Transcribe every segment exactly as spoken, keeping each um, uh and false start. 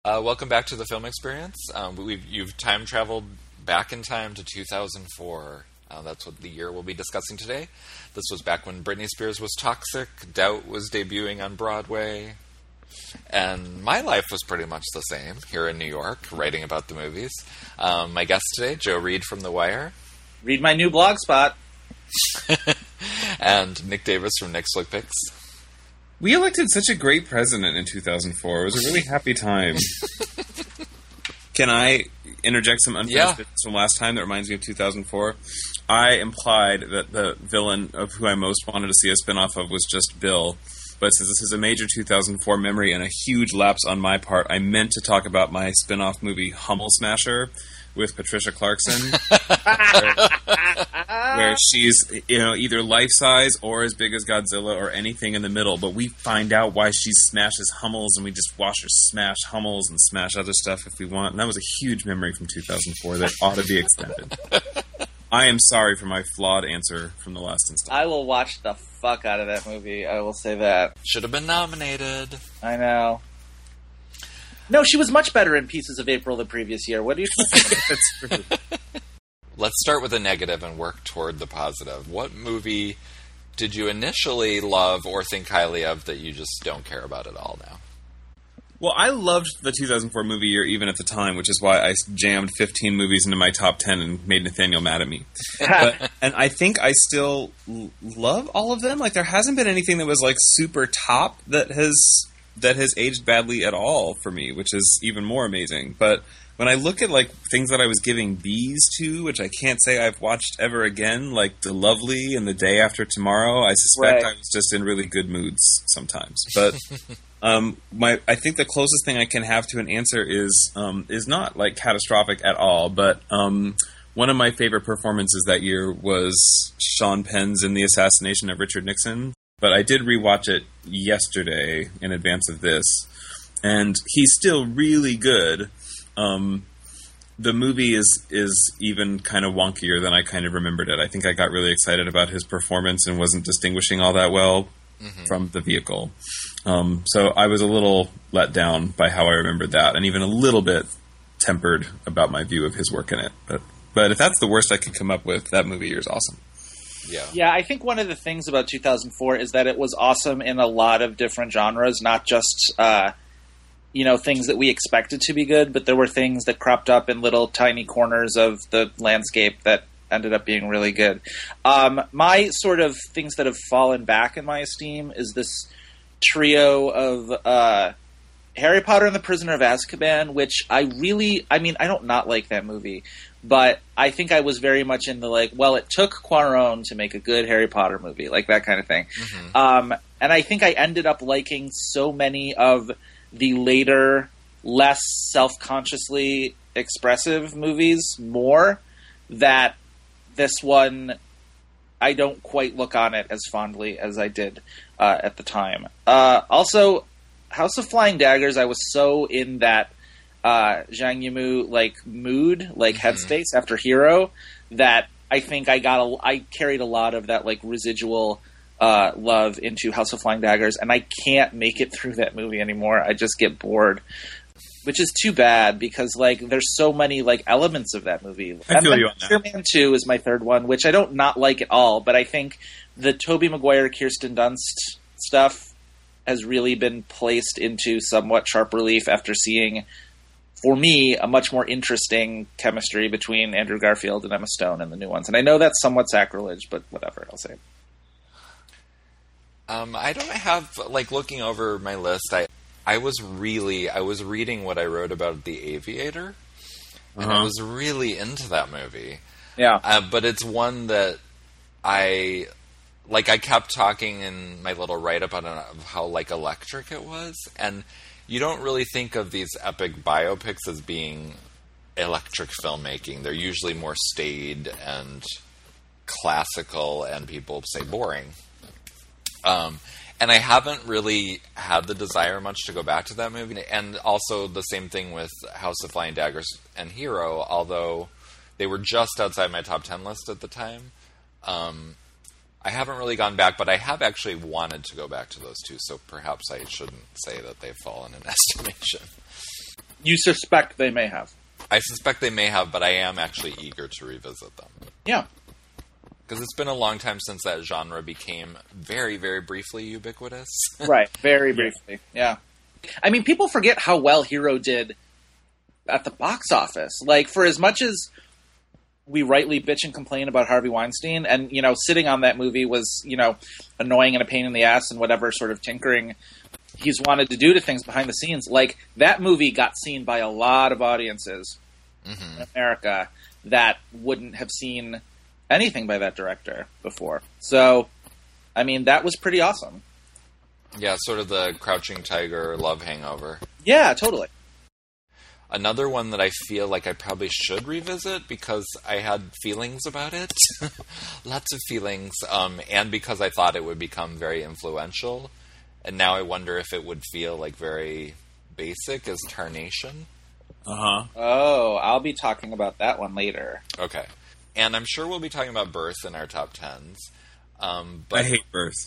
Uh, welcome back to the Film Experience. Um, we've, you've time traveled back in time to two thousand four. Uh, that's what the year we'll be discussing today. This was back when Britney Spears was toxic, Doubt was debuting on Broadway, and my life was pretty much the same here in New York, writing about the movies. Um, my guest today, Joe Reed from The Wire. Read my new blog spot. And Nick Davis from Nick's Flick Picks. We elected such a great president in two thousand four. It was a really happy time. Can I interject some unfinished Yeah. business from last time that reminds me of two thousand four? I implied that the villain of who I most wanted to see a spinoff of was just Bill. But since this is a major two thousand four memory and a huge lapse on my part, I meant to talk about my spinoff movie Hummel Smasher with Patricia Clarkson, where, where she's, you know, either life-size or as big as Godzilla or anything in the middle. But we find out why she smashes Hummels, and we just watch her smash Hummels and smash other stuff if we want. And that was a huge memory from two thousand four that ought to be extended. I am sorry for my flawed answer from the last instance. I will watch the fuck out of that movie. I will say that. Should have been nominated. I know. No, she was much better in Pieces of April the previous year. What are you talking about? That's true. Let's start with the negative and work toward the positive. What movie did you initially love or think highly of that you just don't care about at all now? Well, I loved the two thousand four movie year even at the time, which is why I jammed fifteen movies into my top ten and made Nathaniel mad at me. But, and I think I still l- love all of them. Like, there hasn't been anything that was, like, super top that has that has aged badly at all for me, which is even more amazing. But when I look at, like, things that I was giving B's to, which I can't say I've watched ever again, like The Lovely and The Day After Tomorrow, I suspect Right. I was just in really good moods sometimes. But um, my I think the closest thing I can have to an answer is um, is not, like, catastrophic at all, but um, one of my favorite performances that year was Sean Penn's in The Assassination of Richard Nixon. But I did rewatch it yesterday in advance of this, and he's still really good. Um, the movie is is even kind of wonkier than I kind of remembered it. I think I got really excited about his performance and wasn't distinguishing all that well mm-hmm. from the vehicle. Um, so I was a little let down by how I remembered that, and even a little bit tempered about my view of his work in it. But but if that's the worst I could come up with, that movie year is awesome. Yeah. Yeah, I think one of the things about two thousand four is that it was awesome in a lot of different genres, not just, uh, you know, things that we expected to be good, but there were things that cropped up in little tiny corners of the landscape that ended up being really good. Um, my sort of things that have fallen back in my esteem is this trio of uh, Harry Potter and the Prisoner of Azkaban, which I really, I mean, I don't not like that movie, but I think I was very much in the, like, well, it took Cuarón to make a good Harry Potter movie, like that kind of thing. Mm-hmm. Um, and I think I ended up liking so many of the later, less self-consciously expressive movies more that this one, I don't quite look on it as fondly as I did uh, at the time. Uh, also, House of Flying Daggers, I was so in that uh, Zhang Yimou like mood, like mm-hmm. headspace after Hero, that I think I got a, I carried a lot of that like residual uh, love into House of Flying Daggers, and I can't make it through that movie anymore. I just get bored, which is too bad because like there's so many like elements of that movie. I feel you on that. Spider-Man two is my third one, which I don't not like at all, but I think the Tobey Maguire, Kirsten Dunst stuff has really been placed into somewhat sharp relief after seeing, for me, a much more interesting chemistry between Andrew Garfield and Emma Stone in the new ones. And I know that's somewhat sacrilege, but whatever, I'll say. Um, I don't have, like, looking over my list, I I was really, I was reading what I wrote about The Aviator, and uh-huh. I was really into that movie. Yeah. Uh, but it's one that I... Like, I kept talking in my little write-up on of how, like, electric it was. And you don't really think of these epic biopics as being electric filmmaking. They're usually more staid and classical, and people say boring. Um, and I haven't really had the desire much to go back to that movie. And also the same thing with House of Flying Daggers and Hero, although they were just outside my top ten list at the time. Um... I haven't really gone back, but I have actually wanted to go back to those two, so perhaps I shouldn't say that they've fallen in estimation. You suspect they may have. I suspect they may have, but I am actually eager to revisit them. Yeah. Because it's been a long time since that genre became very, very briefly ubiquitous. Right, very briefly, yeah. I mean, people forget how well Hero did at the box office. Like, for as much as we rightly bitch and complain about Harvey Weinstein, and, you know, sitting on that movie was, you know, annoying and a pain in the ass and whatever sort of tinkering he's wanted to do to things behind the scenes, like, that movie got seen by a lot of audiences mm-hmm. in America that wouldn't have seen anything by that director before. So, I mean, that was pretty awesome. Yeah, sort of the Crouching Tiger love hangover. Yeah, totally. Another one that I feel like I probably should revisit because I had feelings about it. Lots of feelings. Um, and because I thought it would become very influential. And now I wonder if it would feel like very basic is Tarnation. Uh-huh. Oh, I'll be talking about that one later. Okay. And I'm sure we'll be talking about Birth in our top tens. Um, but, I hate Birth.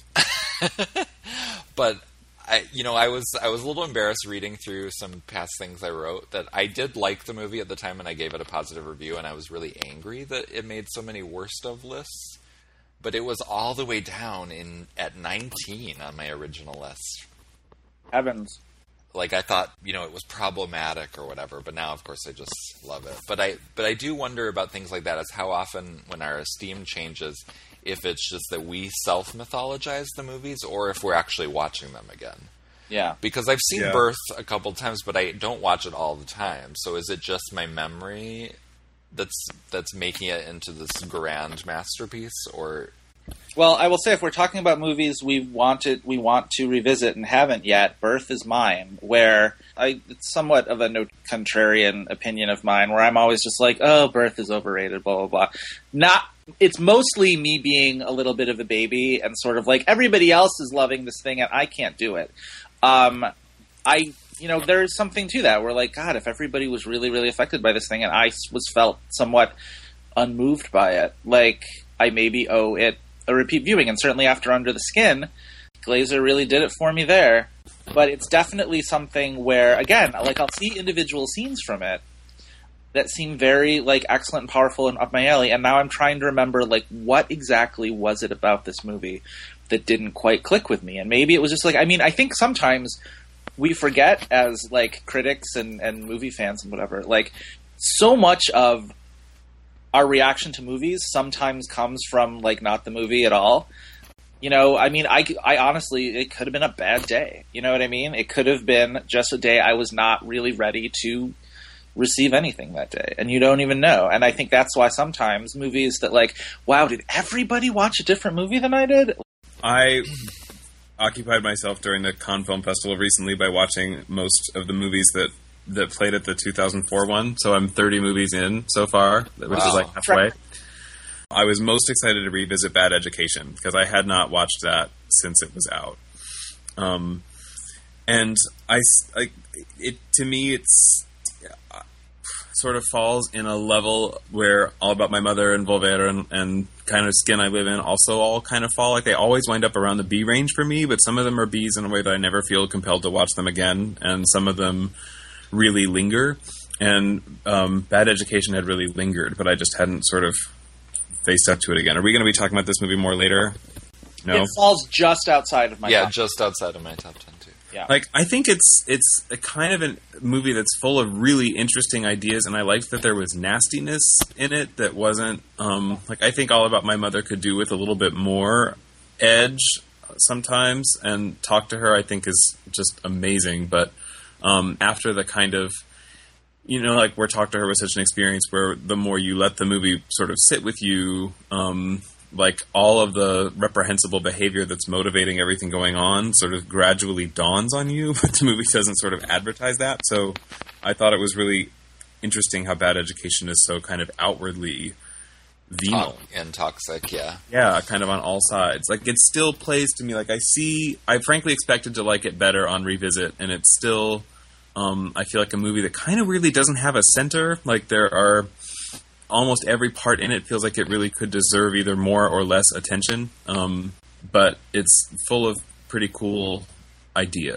But I, you know, I was I was a little embarrassed reading through some past things I wrote that I did like the movie at the time, and I gave it a positive review, and I was really angry that it made so many worst of lists. But it was all the way down in at nineteen on my original list. Heavens. Like, I thought, you know, it was problematic or whatever, but now, of course, I just love it. But I but I do wonder about things like that, as how often, when our esteem changes, if it's just that we self-mythologize the movies, or if we're actually watching them again. Yeah. Because I've seen yeah. Birth a couple times, but I don't watch it all the time. So is it just my memory that's that's making it into this grand masterpiece, or... Well, I will say, if we're talking about movies we wanted, we want to revisit and haven't yet, Birth is mine, where I, it's somewhat of a no, contrarian opinion of mine, where I'm always just like, oh, Birth is overrated, blah, blah, blah. Not, it's mostly me being a little bit of a baby and sort of like, everybody else is loving this thing and I can't do it. Um, I, you know, there's something to that, where like, God, if everybody was really, really affected by this thing and I was felt somewhat unmoved by it, like, I maybe owe it a repeat viewing, and certainly after Under the Skin, Glazer really did it for me there. But it's definitely something where, again, like, I'll see individual scenes from it that seem very, like, excellent and powerful and up my alley, and now I'm trying to remember, like, what exactly was it about this movie that didn't quite click with me? And maybe it was just, like, I mean, I think sometimes we forget, as, like, critics and, and movie fans and whatever, like, so much of our reaction to movies sometimes comes from, like, not the movie at all. You know, I mean, I, I honestly, it could have been a bad day. You know what I mean? It could have been just a day I was not really ready to receive anything that day. And you don't even know. And I think that's why sometimes movies that, like, wow, did everybody watch a different movie than I did? I occupied myself during the Cannes Film Festival recently by watching most of the movies that that played at the two thousand four one, so I'm thirty movies in so far, which wow. is like halfway. I was most excited to revisit Bad Education, because I had not watched that since it was out. Um, and I, I, it to me, it's uh, sort of falls in a level where All About My Mother and Volver and, and Kind of Skin I Live In also all kind of fall. Like, they always wind up around the B range for me, but some of them are Bs in a way that I never feel compelled to watch them again, and some of them really linger, and um, Bad Education had really lingered, but I just hadn't sort of faced up to it again. Are we going to be talking about this movie more later? No? It falls just outside of my yeah, top just outside of my top ten, too. Yeah. Like, I think it's it's a kind of a movie that's full of really interesting ideas, and I liked that there was nastiness in it that wasn't, um, like, I think All About My Mother could do with a little bit more edge sometimes, and Talk to Her, I think, is just amazing, but Um, after the kind of, you know, like, where Talk to Her was such an experience where the more you let the movie sort of sit with you, um, like, all of the reprehensible behavior that's motivating everything going on sort of gradually dawns on you, but the movie doesn't sort of advertise that. So I thought it was really interesting how Bad Education is so kind of outwardly venal. To- and toxic, yeah. Yeah, kind of on all sides. Like, it still plays to me like I see, I frankly expected to like it better on revisit, and it's still... Um, I feel like a movie that kind of really doesn't have a center. Like, there are almost every part in it feels like it really could deserve either more or less attention. Um, but it's full of pretty cool ideas.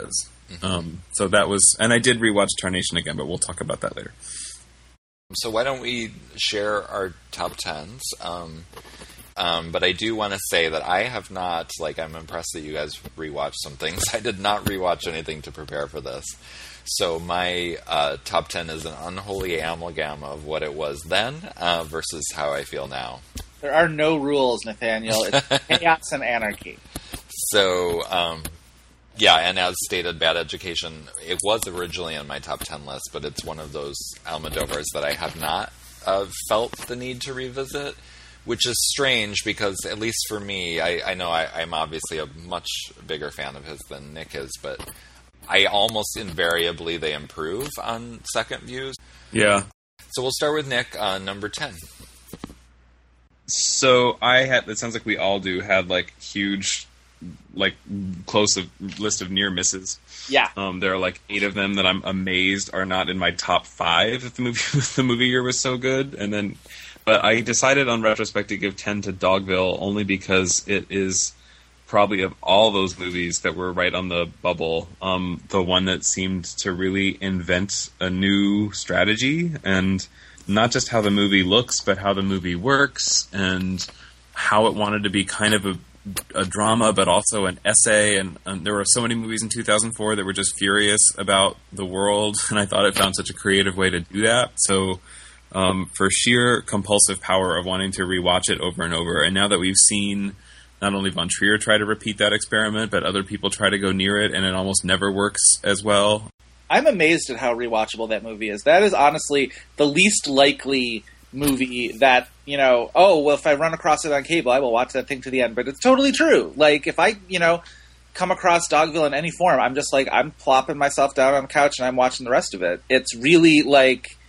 Mm-hmm. Um, so that was, and I did rewatch Tarnation again, but we'll talk about that later. So why don't we share our top tens? Um, um, but I do want to say that I have not, like, I'm impressed that you guys rewatched some things. I did not rewatch anything to prepare for this. So my uh, top ten is an unholy amalgam of what it was then uh, versus how I feel now. There are no rules, Nathaniel. It's chaos and anarchy. So, um, yeah, and as stated, Bad Education, it was originally on my top ten list, but it's one of those Almodovars that I have not uh, felt the need to revisit, which is strange because, at least for me, I, I know I, I'm obviously a much bigger fan of his than Nick is, but I almost invariably they improve on second views. Yeah. So we'll start with Nick on number ten. So I had, it sounds like we all do, had like huge, like close of, list of near misses. Yeah. Um, there are like eight of them that I'm amazed are not in my top five if the movie the movie year was so good. And then, but I decided on retrospect to give ten to Dogville only because it is probably of all those movies that were right on the bubble, um, the one that seemed to really invent a new strategy, and not just how the movie looks, but how the movie works, and how it wanted to be kind of a, a drama, but also an essay. And, and there were so many movies in two thousand four that were just furious about the world, and I thought it found such a creative way to do that. So um, for sheer compulsive power of wanting to rewatch it over and over, and now that we've seen not only Von Trier try to repeat that experiment, but other people try to go near it, and it almost never works as well. I'm amazed at how rewatchable that movie is. That is honestly the least likely movie that, you know, oh, well, if I run across it on cable, I will watch that thing to the end. But it's totally true. Like, if I, you know, come across Dogville in any form, I'm just like, I'm plopping myself down on the couch and I'm watching the rest of it. It's really like,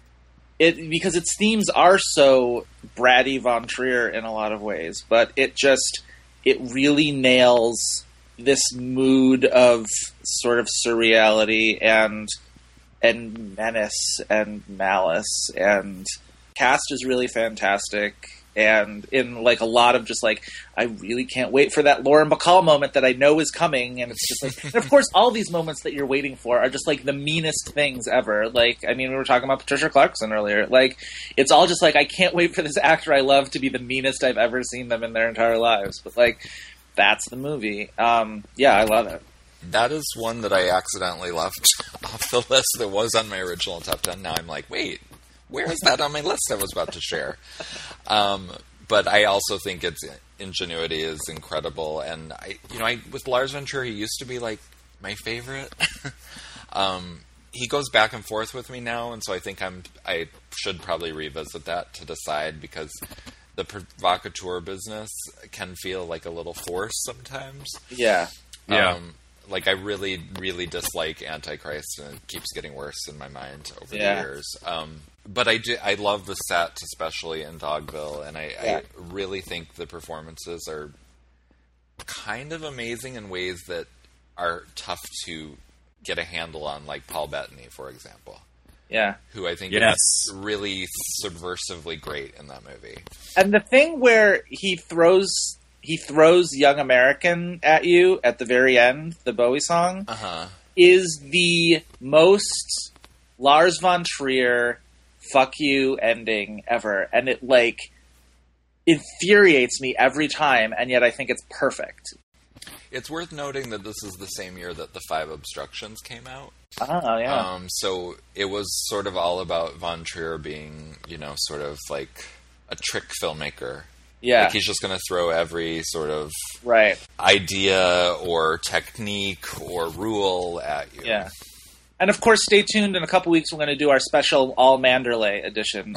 it because its themes are so bratty Von Trier in a lot of ways. But it just, it really nails this mood of sort of surreality and and menace and malice, and cast is really fantastic, and in like a lot of just like, I really can't wait for that Lauren Bacall moment that I know is coming, and it's just like, and of course all these moments that you're waiting for are just like the meanest things ever. Like, I mean, we were talking about Patricia Clarkson earlier, like it's all just like, I can't wait for this actor I love to be the meanest I've ever seen them in their entire lives. But like, that's the movie. Um, yeah, I love it. That is one that I accidentally left off the list that was on my original top ten. Now I'm like, wait, where is that on my list I was about to share? Um, but I also think its ingenuity is incredible. And, I, you know, I, with Lars von Trier, he used to be, like, my favorite. um, he goes back and forth with me now, and so I think I'm, I should probably revisit that to decide, because the provocateur business can feel like a little forced sometimes. Yeah. Yeah. Um, like, I really, really dislike Antichrist, and it keeps getting worse in my mind over yeah. the years. Um, but I, do, I love the set, especially in Dogville, and I, yeah. I really think the performances are kind of amazing in ways that are tough to get a handle on, like Paul Bettany, for example. Yeah. Who I think yes. is really subversively great in that movie. And the thing where he throws he throws Young American at you at the very end, the Bowie song, uh-huh. is the most Lars von Trier fuck you ending ever. And it, like, infuriates me every time, and yet I think it's perfect. It's worth noting that this is the same year that The Five Obstructions came out. Oh, yeah. Um, so it was sort of all about Von Trier being, you know, sort of like a trick filmmaker. Yeah. Like, he's just going to throw every sort of right. idea or technique or rule at you. Yeah. And of course, stay tuned. In a couple weeks, we're going to do our special All Manderley edition.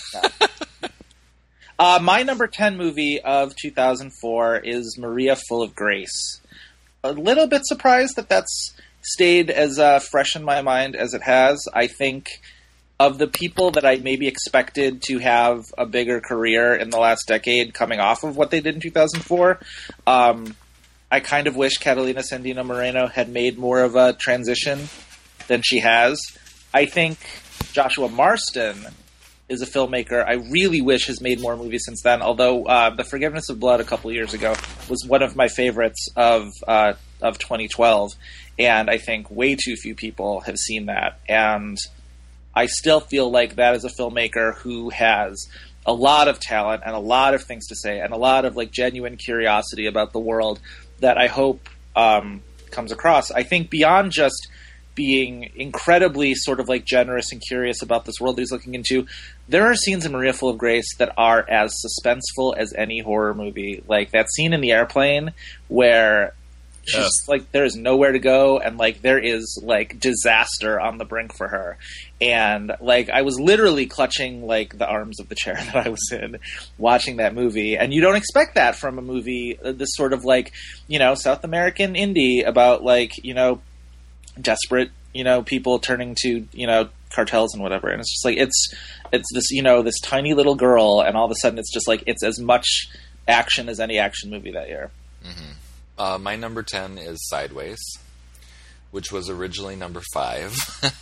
uh, my number ten movie of two thousand four is Maria Full of Grace. A little bit surprised that that's stayed as uh, fresh in my mind as it has. I think of the people that I maybe expected to have a bigger career in the last decade coming off of what they did in two thousand four, um, I kind of wish Catalina Sandino Moreno had made more of a transition than she has. I think Joshua Marston is a filmmaker I really wish has made more movies since then, although uh, The Forgiveness of Blood a couple years ago was one of my favorites of uh, of twenty twelve. And I think way too few people have seen that. And I still feel like that is a filmmaker who has a lot of talent and a lot of things to say and a lot of like genuine curiosity about the world that I hope um, comes across. I think beyond just being incredibly sort of like generous and curious about this world he's looking into, there are scenes in Maria Full of Grace that are as suspenseful as any horror movie. Like that scene in the airplane where she's Yes. like, there is nowhere to go, and like there is like disaster on the brink for her. And like I was literally clutching like the arms of the chair that I was in watching that movie. And you don't expect that from a movie, uh, this sort of like, you know, South American indie about like, you know, desperate, you know, people turning to, you know, cartels and whatever. And it's just like, it's, it's this, you know, this tiny little girl, and all of a sudden it's just like, it's as much action as any action movie that year. Mm-hmm. Uh, my number ten is Sideways, which was originally number five.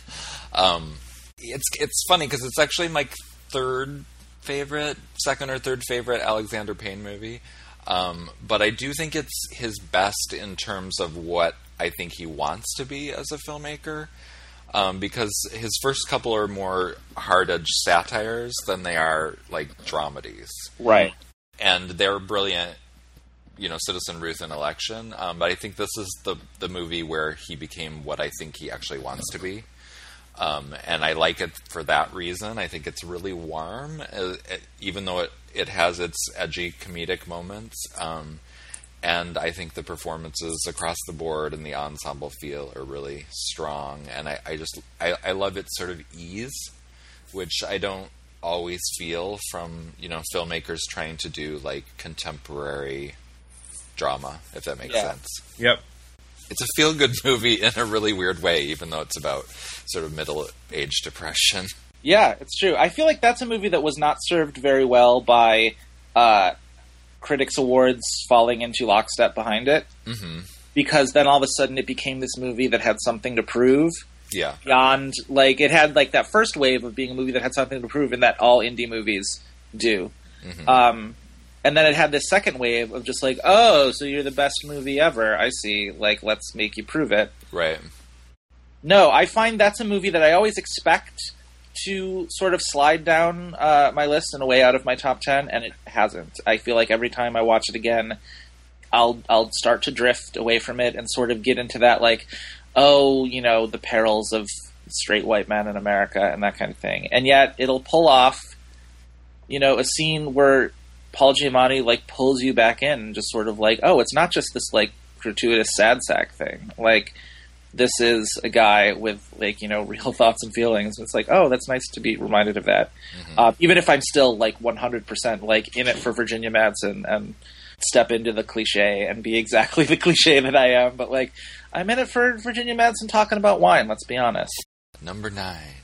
um, it's, it's funny because it's actually my third favorite, second or third favorite Alexander Payne movie. Um, but I do think it's his best in terms of what I think he wants to be as a filmmaker, um, because his first couple are more hard-edged satires than they are like dramedies. Right. And they're brilliant, you know, Citizen Ruth and Election. Um, but I think this is the the movie where he became what I think he actually wants to be. Um, and I like it for that reason. I think it's really warm, uh, it, even though it, it has its edgy comedic moments. Um, and I think the performances across the board and the ensemble feel are really strong. And I, I just, I, I love its sort of ease, which I don't always feel from, you know, filmmakers trying to do like contemporary drama, if that makes Yeah. sense. Yep. It's a feel-good movie in a really weird way, even though it's about sort of middle-age depression. Yeah, it's true. I feel like that's a movie that was not served very well by uh, Critics' Awards falling into lockstep behind it. Mm-hmm. Because then all of a sudden it became this movie that had something to prove. Yeah. Beyond, like, it had like that first wave of being a movie that had something to prove, and that all indie movies do. Mm-hmm. Um, and then it had this second wave of just like, oh, so you're the best movie ever. I see. Like, let's make you prove it. Right. No, I find that's a movie that I always expect to sort of slide down uh, my list in a way out of my top ten, and it hasn't. I feel like every time I watch it again, I'll I'll start to drift away from it and sort of get into that, like, oh, you know, the perils of straight white men in America and that kind of thing. And yet it'll pull off, you know, a scene where Paul Giamatti, like, pulls you back in and just sort of like, oh, it's not just this, like, gratuitous sad sack thing. Like, this is a guy with, like, you know, real thoughts and feelings. It's like, oh, that's nice to be reminded of that. Mm-hmm. Uh, even if I'm still, like, one hundred percent, like, in it for Virginia Madsen and step into the cliche and be exactly the cliche that I am. But, like, I'm in it for Virginia Madsen talking about wine, let's be honest. Number nine.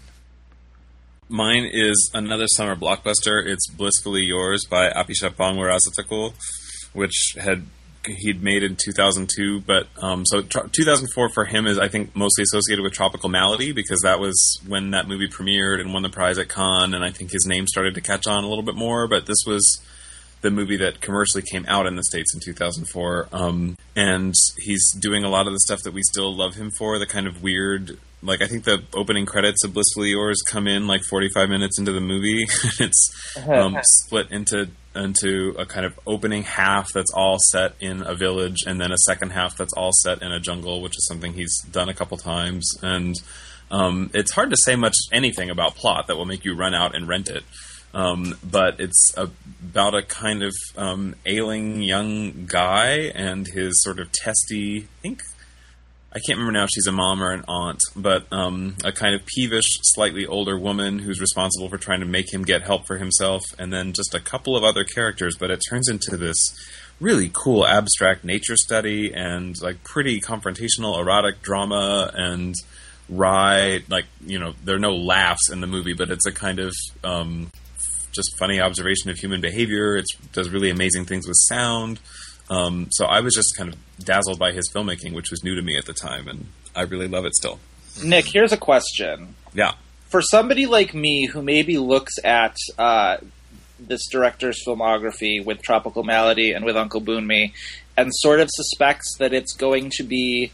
Mine is another summer blockbuster. It's Blissfully Yours by Apichatpong Weerasethakul, which had he'd made in two thousand two. But um, so tr- two thousand four for him is, I think, mostly associated with Tropical Malady, because that was when that movie premiered and won the prize at Cannes, and I think his name started to catch on a little bit more. But this was the movie that commercially came out in the States in two thousand four. Um, and he's doing a lot of the stuff that we still love him for, the kind of weird... Like, I think the opening credits of Blissfully Yours come in like forty-five minutes into the movie. It's um, split into into a kind of opening half that's all set in a village, and then a second half that's all set in a jungle, which is something he's done a couple times. And um, it's hard to say much anything about plot that will make you run out and rent it. Um, but it's a, about a kind of um, ailing young guy and his sort of testy, I think... I can't remember now if she's a mom or an aunt, but um, a kind of peevish, slightly older woman who's responsible for trying to make him get help for himself, and then just a couple of other characters. But it turns into this really cool abstract nature study and like pretty confrontational erotic drama and wry, like, you know, there are no laughs in the movie, but it's a kind of um, just funny observation of human behavior. It does really amazing things with sound. Um, so I was just kind of dazzled by his filmmaking, which was new to me at the time, and I really love it still. Nick, here's a question. Yeah. For somebody like me who maybe looks at uh, this director's filmography with Tropical Malady and with Uncle Boonmee and sort of suspects that it's going to be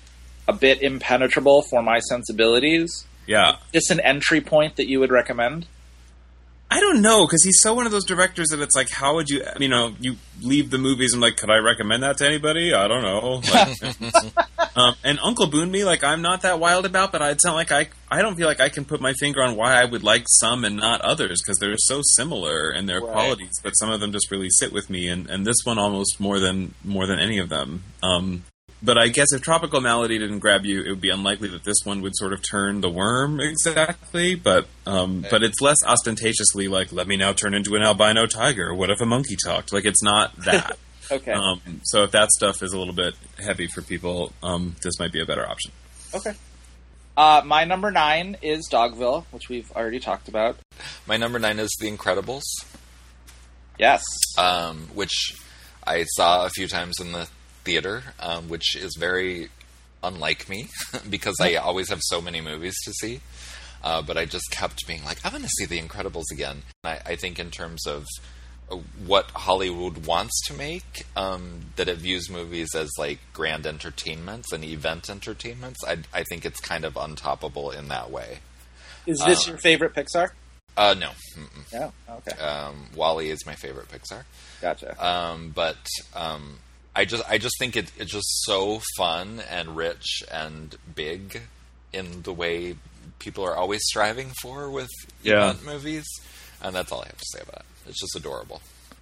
a bit impenetrable for my sensibilities. Yeah. Is this an entry point that you would recommend? I don't know, because he's so one of those directors that it's like, how would you, you know, you leave the movies and like, could I recommend that to anybody? I don't know. Like, um, and Uncle Boon Me, like, I'm not that wild about, but it's not like I, I don't feel like I can put my finger on why I would like some and not others, because they're so similar in their right. qualities, but some of them just really sit with me, and, and this one almost more than more than any of them. Um, But I guess if Tropical Malady didn't grab you, it would be unlikely that this one would sort of turn the worm exactly. But um, okay. but it's less ostentatiously like, let me now turn into an albino tiger. What if a monkey talked? Like, it's not that. Okay. Um, so if that stuff is a little bit heavy for people, um, this might be a better option. Okay. Uh, my number nine is Dogville, which we've already talked about. My number nine is The Incredibles. Yes. Um, which I saw a few times in the theater, um, which is very unlike me because I always have so many movies to see. Uh, but I just kept being like, I want to see The Incredibles again. I, I think in terms of what Hollywood wants to make, um, that it views movies as like grand entertainments and event entertainments, I, I think it's kind of untoppable in that way. Is this um, your favorite Pixar? Uh, no. Mm-mm. No? Okay. Um, WALL-E is my favorite Pixar. Gotcha. Um, but um, I just I just think it, it's just so fun and rich and big in the way people are always striving for with yeah. event movies. And that's all I have to say about it. It's just adorable.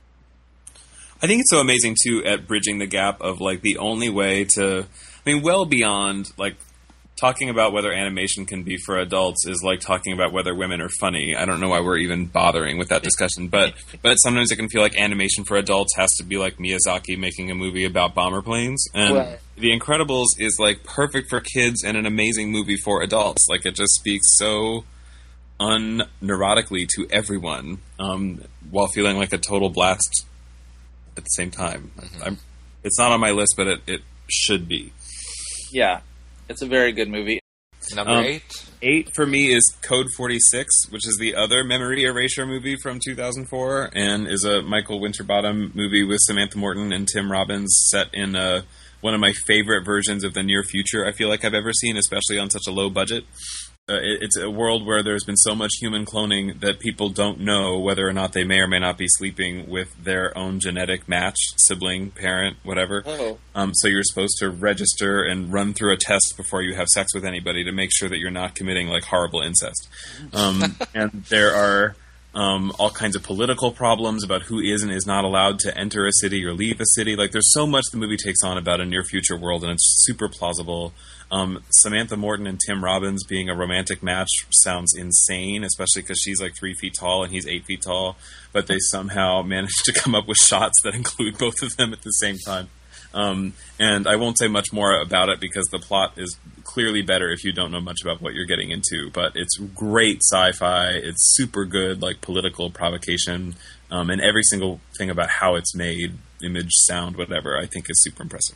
I think it's so amazing, too, at bridging the gap of, like, the only way to... I mean, well beyond, like, talking about whether animation can be for adults is like talking about whether women are funny. I don't know why we're even bothering with that discussion, but but sometimes it can feel like animation for adults has to be like Miyazaki making a movie about bomber planes. And right. The Incredibles is, like, perfect for kids and an amazing movie for adults. Like, it just speaks so unneurotically to everyone, um, while feeling like a total blast at the same time. Mm-hmm. I'm, it's not on my list, but it, it should be. Yeah, it's a very good movie. Number um, eight? Eight for me is Code forty-six, which is the other memory erasure movie from two thousand four, and is a Michael Winterbottom movie with Samantha Morton and Tim Robbins set in a, one of my favorite versions of the near future I feel like I've ever seen, especially on such a low budget. Uh, it, it's a world where there's been so much human cloning that people don't know whether or not they may or may not be sleeping with their own genetic match, sibling, parent, whatever. Oh. Um, so you're supposed to register and run through a test before you have sex with anybody to make sure that you're not committing like horrible incest. Um, and there are um, all kinds of political problems about who is and is not allowed to enter a city or leave a city. Like, there's so much the movie takes on about a near future world, and it's super plausible. Um, Samantha Morton and Tim Robbins being a romantic match sounds insane, especially because she's like three feet tall and he's eight feet tall, but they somehow managed to come up with shots that include both of them at the same time. Um, and I won't say much more about it because the plot is clearly better if you don't know much about what you're getting into, but it's great sci-fi, it's super good, like, political provocation, um, and every single thing about how it's made, image, sound, whatever, I think is super impressive.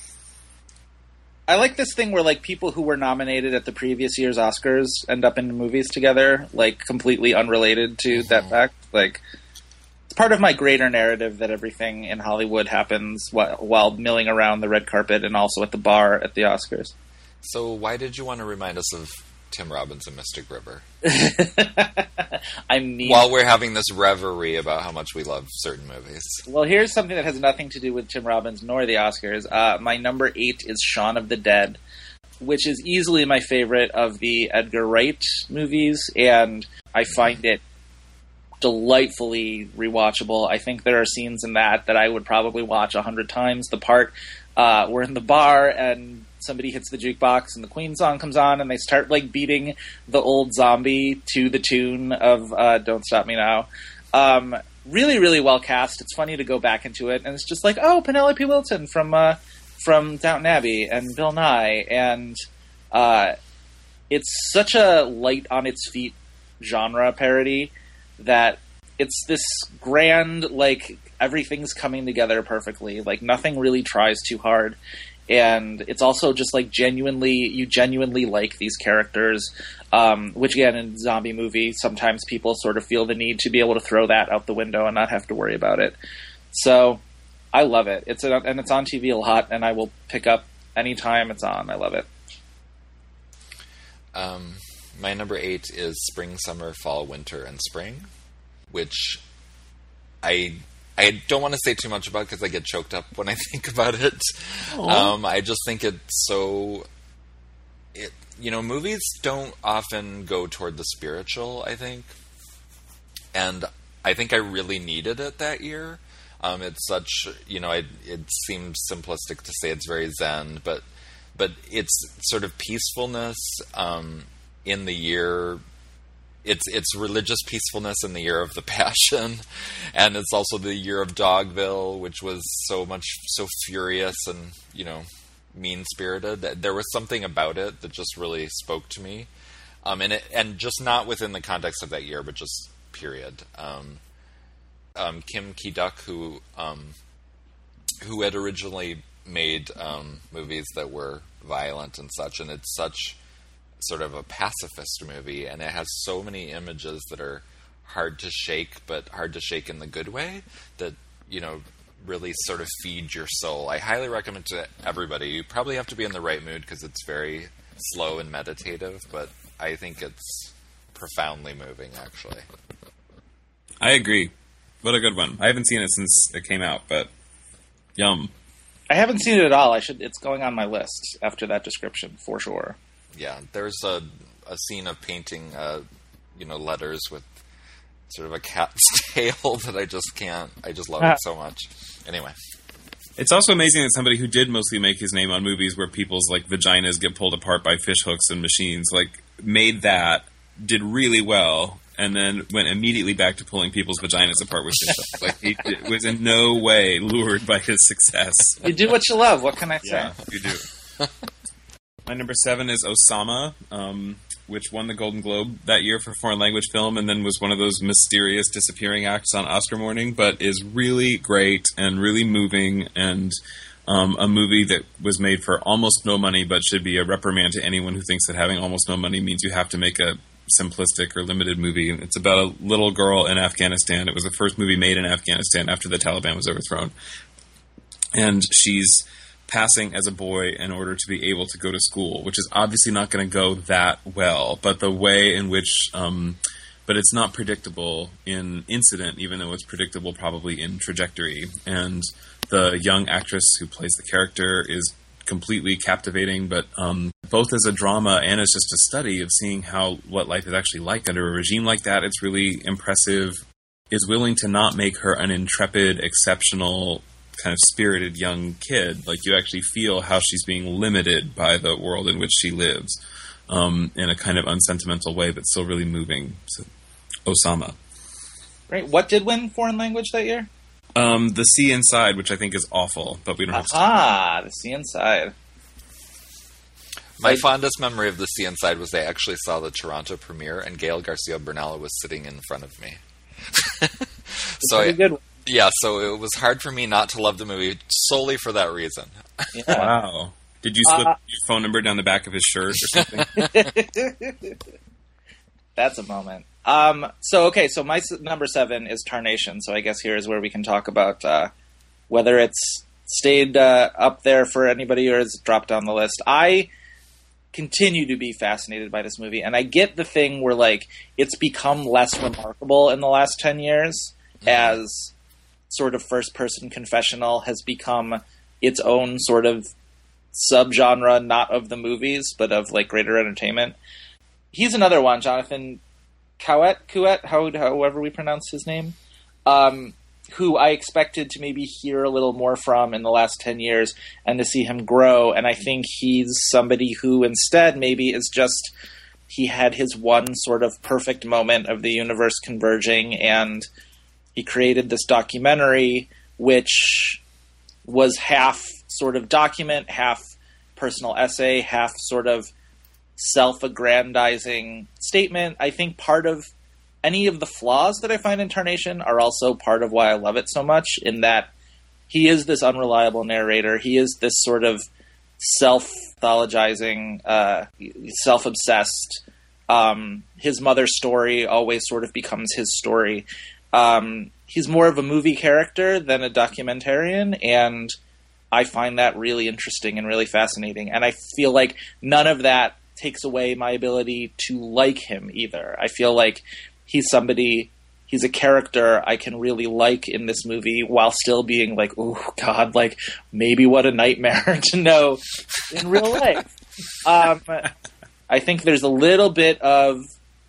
I like this thing where, like, people who were nominated at the previous year's Oscars end up in movies together, like, completely unrelated to mm-hmm. that fact. Like, it's part of my greater narrative that everything in Hollywood happens while, while milling around the red carpet and also at the bar at the Oscars. So why did you want to remind us of Tim Robbins and Mystic River? I mean, while we're having this reverie about how much we love certain movies. Well, here's something that has nothing to do with Tim Robbins nor the Oscars. Uh, my number eight is Shaun of the Dead, which is easily my favorite of the Edgar Wright movies, and I find it delightfully rewatchable. I think there are scenes in that that I would probably watch a hundred times. The part uh, we're in the bar and somebody hits the jukebox and the Queen song comes on and they start like beating the old zombie to the tune of uh, Don't Stop Me Now. Um, really, really well cast. It's funny to go back into it, and it's just like, oh, Penelope Wilton from uh, from Downton Abbey and Bill Nye, and uh, it's such a light on its feet genre parody that it's this grand, like, everything's coming together perfectly. Like, nothing really tries too hard. And it's also just, like, genuinely, you genuinely like these characters, um, which, again, in a zombie movie, sometimes people sort of feel the need to be able to throw that out the window and not have to worry about it. So, I love it. It's a, and it's on T V a lot, and I will pick up anytime it's on. I love it. Um, my number eight is Spring, Summer, Fall, Winter, and Spring, which I I don't want to say too much about because I get choked up when I think about it. Um, I just think it's so... It, you know, movies don't often go toward the spiritual, I think. And I think I really needed it that year. Um, it's such, you know, it, it seems simplistic to say it's very zen, but but it's sort of peacefulness um, in the year. It's it's religious peacefulness in the year of the Passion, and it's also the year of Dogville, which was so much so furious and, you know, mean-spirited. There was something about it that just really spoke to me, um, and it, and just not within the context of that year, but just period. Um, um, Kim Ki-duk, who um, who had originally made um, movies that were violent and such, and it's such sort of a pacifist movie, and it has so many images that are hard to shake, but hard to shake in the good way, that, you know, really sort of feed your soul. I highly recommend to everybody. You probably have to be in the right mood because it's very slow and meditative, but I think it's profoundly moving, actually. I agree. What a good one. I haven't seen it since it came out, but yum. I haven't seen it at all. I should. It's going on my list after that description, for sure. Yeah, there's a a scene of painting, uh, you know, letters with sort of a cat's tail that I just can't. I just love it so much. Anyway. It's also amazing that somebody who did mostly make his name on movies where people's, like, vaginas get pulled apart by fish hooks and machines, like, made that, did really well, and then went immediately back to pulling people's vaginas apart with fish hooks. Like, he d- was in no way lured by his success. You do what you love. What can I say? Yeah, you do. My number seven is Osama, um, which won the Golden Globe that year for foreign language film, and then was one of those mysterious disappearing acts on Oscar morning, but is really great and really moving, and um, a movie that was made for almost no money, but should be a reprimand to anyone who thinks that having almost no money means you have to make a simplistic or limited movie. It's about a little girl in Afghanistan. It was the first movie made in Afghanistan after the Taliban was overthrown. And she's passing as a boy in order to be able to go to school, which is obviously not going to go that well, but the way in which, um, but it's not predictable in incident, even though it's predictable probably in trajectory. And the young actress who plays the character is completely captivating, but um, both as a drama and as just a study of seeing how what life is actually like under a regime like that, it's really impressive. Is willing to not make her an intrepid, exceptional, kind of spirited young kid. Like, you actually feel how she's being limited by the world in which she lives, um, in a kind of unsentimental way, but still really moving. So, Osama. Great. What did win foreign language that year? Um, The Sea Inside, which I think is awful, but we don't have to. Ah, The Sea Inside. My Like, fondest memory of The Sea Inside was I actually saw the Toronto premiere, and Gael Garcia Bernal was sitting in front of me. so I, good. Yeah, so it was hard for me not to love the movie solely for that reason. Yeah. Wow. Did you slip Uh, your phone number down the back of his shirt or something? That's a moment. Um, so, okay, so my s- number seven is Tarnation, so I guess here is where we can talk about uh, whether it's stayed uh, up there for anybody or has dropped down the list. I continue to be fascinated by this movie, and I get the thing where, like, it's become less remarkable in the last ten years mm-hmm. as sort of first-person confessional has become its own sort of subgenre, not of the movies, but of, like, greater entertainment. He's another one, Jonathan Cowett, Cowett, how, however we pronounce his name, um, who I expected to maybe hear a little more from in the last ten years and to see him grow. And I think he's somebody who instead maybe is just, he had his one sort of perfect moment of the universe converging, and he created this documentary which was half sort of document, half personal essay, half sort of self-aggrandizing statement. I think part of any of the flaws that I find in Tarnation are also part of why I love it so much, in that he is this unreliable narrator. He is this sort of self-pathologizing, uh, self-obsessed. Um, his mother's story always sort of becomes his story. Um, he's more of a movie character than a documentarian, and I find that really interesting and really fascinating. And I feel like none of that takes away my ability to like him either. I feel like he's somebody, he's a character I can really like in this movie while still being like, oh God, like maybe what a nightmare to know in real life. Um, I think there's a little bit of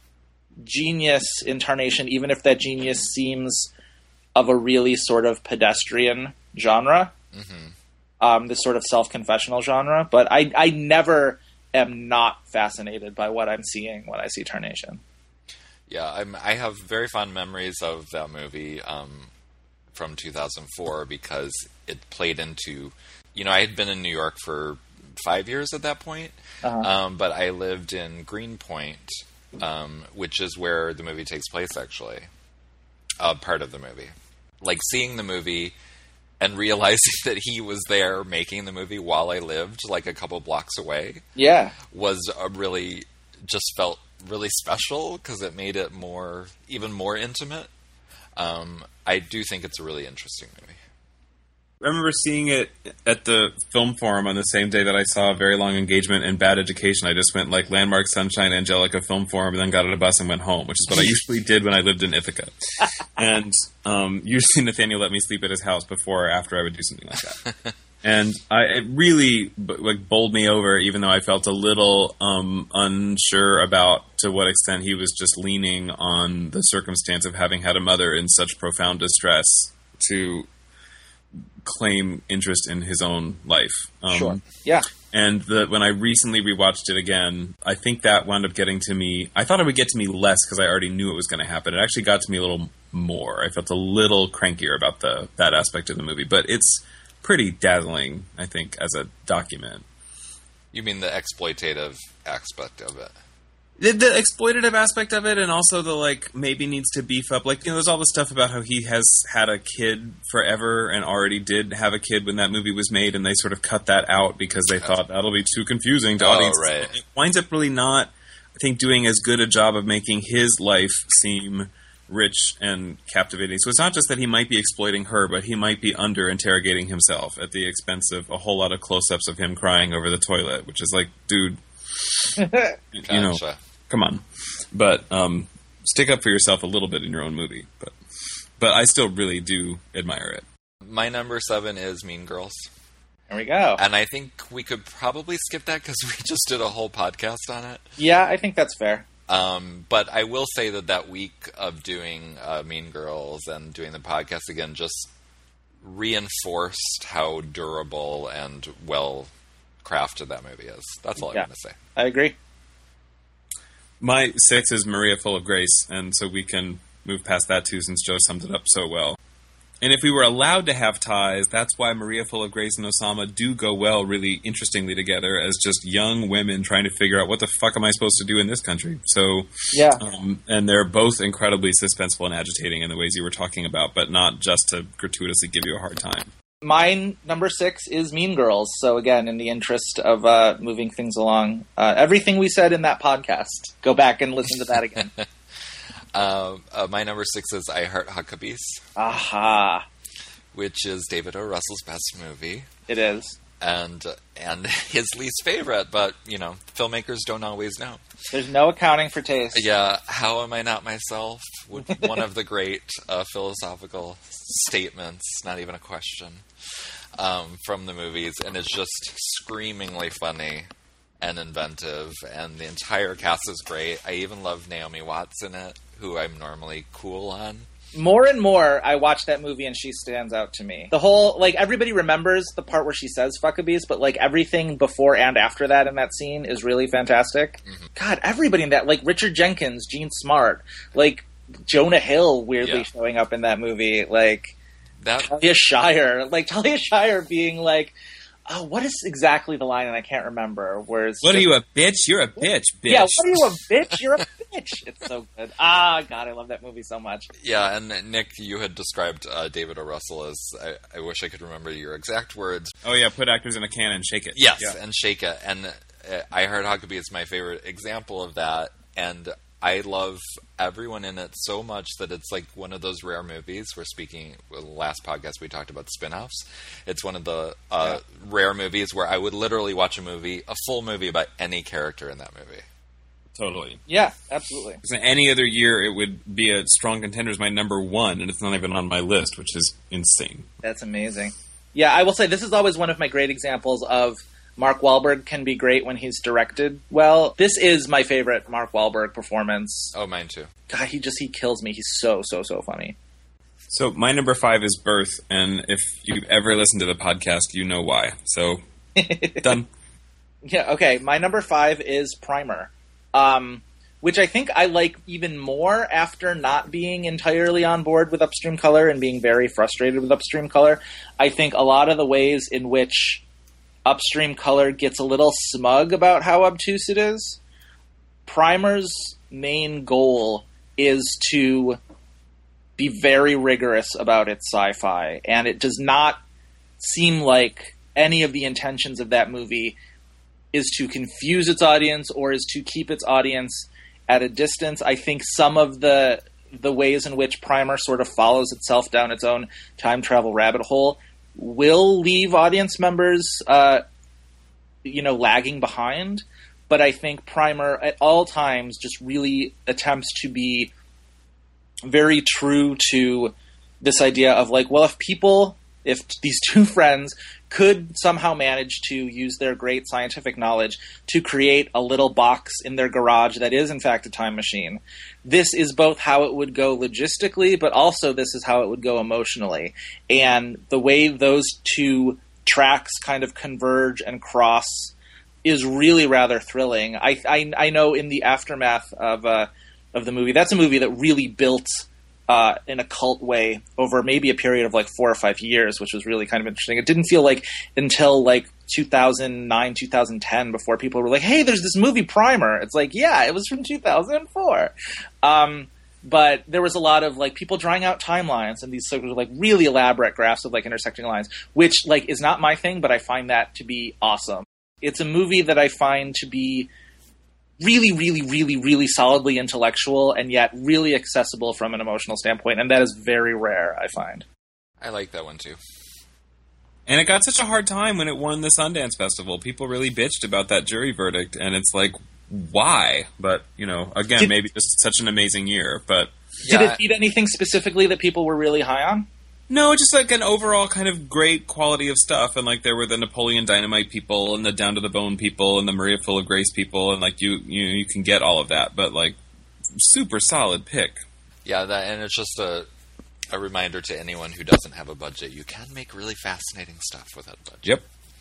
genius in Tarnation, even if that genius seems of a really sort of pedestrian genre, mm-hmm. um, this sort of self-confessional genre. But I, I never am not fascinated by what I'm seeing when I see Tarnation. Yeah, I'm, I have very fond memories of that movie um, from two thousand four because it played into, you know, I had been in New York for five years at that point, uh-huh. um, but I lived in Greenpoint, um, which is where the movie takes place, actually, uh, part of the movie. Like, seeing the movie and realizing that he was there making the movie while I lived, like, a couple blocks away, yeah, was a really, just felt really special because it made it more, even more intimate. Um, I do think it's a really interesting movie. I remember seeing it at the film forum on the same day that I saw Very Long Engagement and Bad Education. I just went like Landmark, Sunshine, Angelica Film Forum, and then got on a bus and went home, which is what I usually did when I lived in Ithaca. And um, usually Nathaniel let me sleep at his house before or after I would do something like that. And I, it really like bowled me over, even though I felt a little um, unsure about to what extent he was just leaning on the circumstance of having had a mother in such profound distress to claim interest in his own life. Um, sure. Yeah. And the, when I recently rewatched it again, I think that wound up getting to me. I thought it would get to me less because I already knew it was going to happen. It actually got to me a little more. I felt a little crankier about the that aspect of the movie, but it's pretty dazzling, I think, as a document. You mean the exploitative aspect of it? The, the exploitative aspect of it, and also the, like, maybe needs to beef up. Like, you know, there's all this stuff about how he has had a kid forever and already did have a kid when that movie was made, and they sort of cut that out because they thought that'll be too confusing to oh, audiences. Right. It winds up really not, I think, doing as good a job of making his life seem rich and captivating. So it's not just that he might be exploiting her, but he might be under-interrogating himself at the expense of a whole lot of close-ups of him crying over the toilet, which is like, dude, you know, come on. But um, stick up for yourself a little bit in your own movie. But but I still really do admire it. My number seven is Mean Girls. There we go. And I think we could probably skip that because we just did a whole podcast on it. Yeah, I think that's fair. Um, but I will say that that week of doing uh, Mean Girls and doing the podcast again just reinforced how durable and well crafted that movie is. That's all yeah, I'm going to say. I agree. My six is Maria Full of Grace, and so we can move past that too since Joe summed it up so well. And if we were allowed to have ties, that's why Maria Full of Grace and Osama do go well really interestingly together as just young women trying to figure out what the fuck am I supposed to do in this country. So, yeah. Um, and they're both incredibly suspenseful and agitating in the ways you were talking about, but not just to gratuitously give you a hard time. Mine, number six, is Mean Girls. So again, in the interest of uh, moving things along, uh, everything we said in that podcast, go back and listen to that again. uh, uh, my number six is I Heart Huckabees. Aha. Which is David O. Russell's best movie. It is. And, uh, and his least favorite, but, you know, filmmakers don't always know. There's no accounting for taste. Yeah, How Am I Not Myself? One of the great uh, philosophical statements, not even a question, um, from the movies. And it's just screamingly funny and inventive. And the entire cast is great. I even love Naomi Watts in it, who I'm normally cool on. More and more, I watch that movie and she stands out to me. The whole, like, everybody remembers the part where she says fuckabees, but, like, everything before and after that in that scene is really fantastic. Mm-hmm. God, everybody in that, like, Richard Jenkins, Gene Smart, like, Jonah Hill weirdly yeah. showing up in that movie, like, that... Talia Shire, like, Talia Shire being, like, oh, what is exactly the line? And I can't remember. Where's what just, are you, a bitch? You're a bitch, bitch. Yeah, what are you, a bitch? You're a bitch. It's so good. Ah, God, I love that movie so much. Yeah, and Nick, you had described uh, David O. Russell as, I, I wish I could remember your exact words. Oh, yeah, put actors in a can and shake it. Yes, yeah. and shake it. And uh, I Heart Huckabee is my favorite example of that. And I love everyone in it so much that it's like one of those rare movies. We're speaking, well, the last podcast we talked about spin-offs. It's one of the uh, yeah. rare movies where I would literally watch a movie, a full movie about any character in that movie. Totally. Yeah, absolutely. Because any other year, it would be a strong contender as my number one, and it's not even on my list, which is insane. That's amazing. Yeah, I will say this is always one of my great examples of Mark Wahlberg can be great when he's directed well. This is my favorite Mark Wahlberg performance. Oh, mine too. God, he just, he kills me. He's so, so, so funny. So my number five is Birth, and if you've ever listened to the podcast, you know why. So, done. Yeah, okay. My number five is Primer, um, which I think I like even more after not being entirely on board with Upstream Color and being very frustrated with Upstream Color. I think a lot of the ways in which Upstream Color gets a little smug about how obtuse it is. Primer's main goal is to be very rigorous about its sci-fi, and it does not seem like any of the intentions of that movie is to confuse its audience or is to keep its audience at a distance. I think some of the the ways in which Primer sort of follows itself down its own time travel rabbit hole will leave audience members, uh, you know, lagging behind. But I think Primer at all times just really attempts to be very true to this idea of like, well, if people, if these two friends could somehow manage to use their great scientific knowledge to create a little box in their garage that is in fact a time machine, this is both how it would go logistically, but also this is how it would go emotionally. And the way those two tracks kind of converge and cross is really rather thrilling. I I, I know in the aftermath of uh, of the movie, that's a movie that really built Uh, in a cult way over maybe a period of like four or five years, which was really kind of interesting. It didn't feel like until like two thousand nine, two thousand ten before people were like, hey, there's this movie Primer. It's like, yeah, it was from two thousand four. Um, but there was a lot of like people drawing out timelines and these sort of like really elaborate graphs of like intersecting lines, which like is not my thing, but I find that to be awesome. It's a movie that I find to be really, really, really, really solidly intellectual and yet really accessible from an emotional standpoint, and that is very rare, I find. I like that one, too. And it got such a hard time when it won the Sundance Festival. People really bitched about that jury verdict, and it's like, why? But, you know, again, did, maybe just such an amazing year, but... Did yeah. it beat anything specifically that people were really high on? No, just like an overall kind of great quality of stuff, and like there were the Napoleon Dynamite people, and the Down to the Bone people, and the Maria Full of Grace people, and like you, you, you can get all of that, but like super solid pick. Yeah, that, and it's just a a reminder to anyone who doesn't have a budget: you can make really fascinating stuff without a budget. Yep.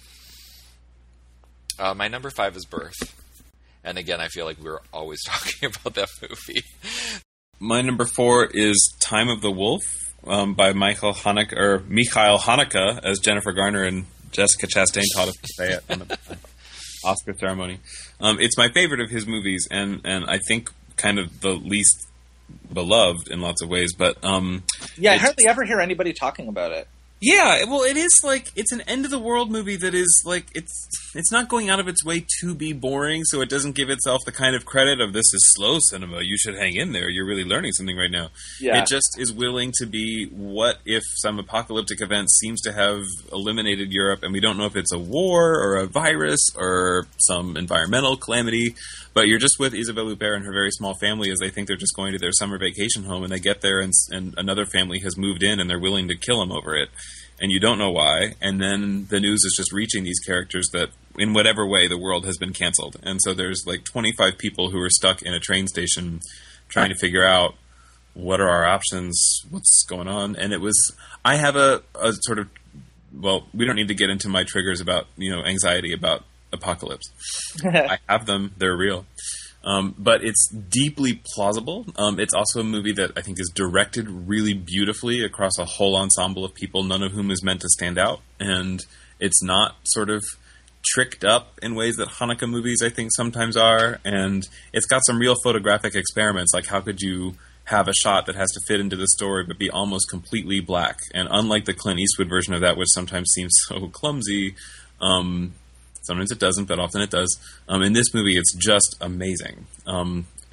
Uh, my number five is Birth, and again, I feel like we're always talking about that movie. My number four is Time of the Wolf. Um, by Michael Haneke, or Mikhail Haneke, as Jennifer Garner and Jessica Chastain taught us to say it in the Oscar ceremony. Um, it's my favorite of his movies, and, and I think kind of the least beloved in lots of ways. But um, yeah, I hardly ever hear anybody talking about it. Yeah, well, it is like it's an end of the world movie that is like it's it's not going out of its way to be boring, so it doesn't give itself the kind of credit of this is slow cinema. You should hang in there. You're really learning something right now. Yeah. It just is willing to be what if some apocalyptic event seems to have eliminated Europe, and we don't know if it's a war or a virus or some environmental calamity, but you're just with Isabelle Huppert and her very small family as they think they're just going to their summer vacation home, and they get there and, and another family has moved in and they're willing to kill them over it. And you don't know why, and then the news is just reaching these characters that, in whatever way, the world has been canceled. And so there's like twenty-five people who are stuck in a train station trying to figure out what are our options, what's going on. And it was, I have a, a sort of, well, we don't need to get into my triggers about, you know, anxiety about apocalypse. I have them, they're real. Um, but it's deeply plausible. Um, it's also a movie that I think is directed really beautifully across a whole ensemble of people, none of whom is meant to stand out. And it's not sort of tricked up in ways that Haneke movies, I think, sometimes are. And it's got some real photographic experiments, like how could you have a shot that has to fit into the story but be almost completely black? And unlike the Clint Eastwood version of that, which sometimes seems so clumsy, um... sometimes it doesn't, but often it does. Um, in this movie, it's just amazing. Um,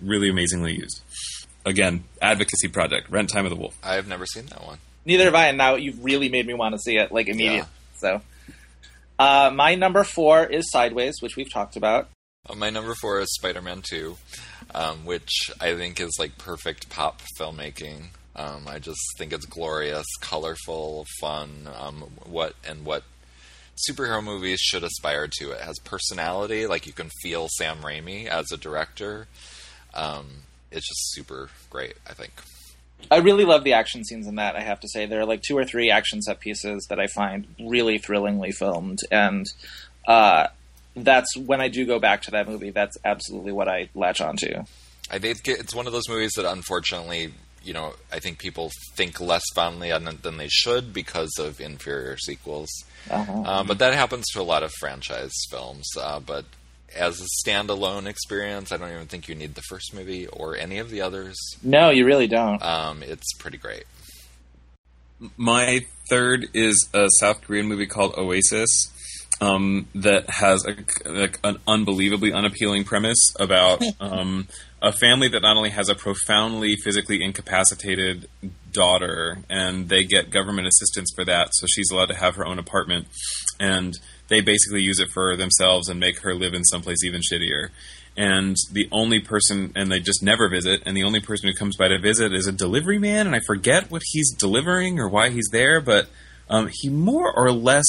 really amazingly used. Again, advocacy project, Rent Time of the Wolf. I've never seen that one. Neither have I, and now you've really made me want to see it, like, immediately. Yeah. So, uh, my number four is Sideways, which we've talked about. Uh, my number four is Spider-Man two, um, which I think is, like, perfect pop filmmaking. Um, I just think it's glorious, colorful, fun, um, what and what superhero movies should aspire to. It has personality, like, you can feel Sam Raimi as a director. Um, it's just super great, I think. I really love the action scenes in that, I have to say. There are like two or three action set pieces that I find really thrillingly filmed. And uh, that's when I do go back to that movie, that's absolutely what I latch onto. I think it's one of those movies that unfortunately, you know, I think people think less fondly on it than they should because of inferior sequels. Uh-huh. Uh, but that happens to a lot of franchise films. Uh, but as a standalone experience, I don't even think you need the first movie or any of the others. No, you really don't. Um, it's pretty great. My third is a South Korean movie called Oasis um, that has a, like an unbelievably unappealing premise about um, a family that not only has a profoundly physically incapacitated daughter, and they get government assistance for that, so she's allowed to have her own apartment, and they basically use it for themselves and make her live in someplace even shittier. And the only person, and they just never visit, and the only person who comes by to visit is a delivery man, and I forget what he's delivering or why he's there, but um, he more or less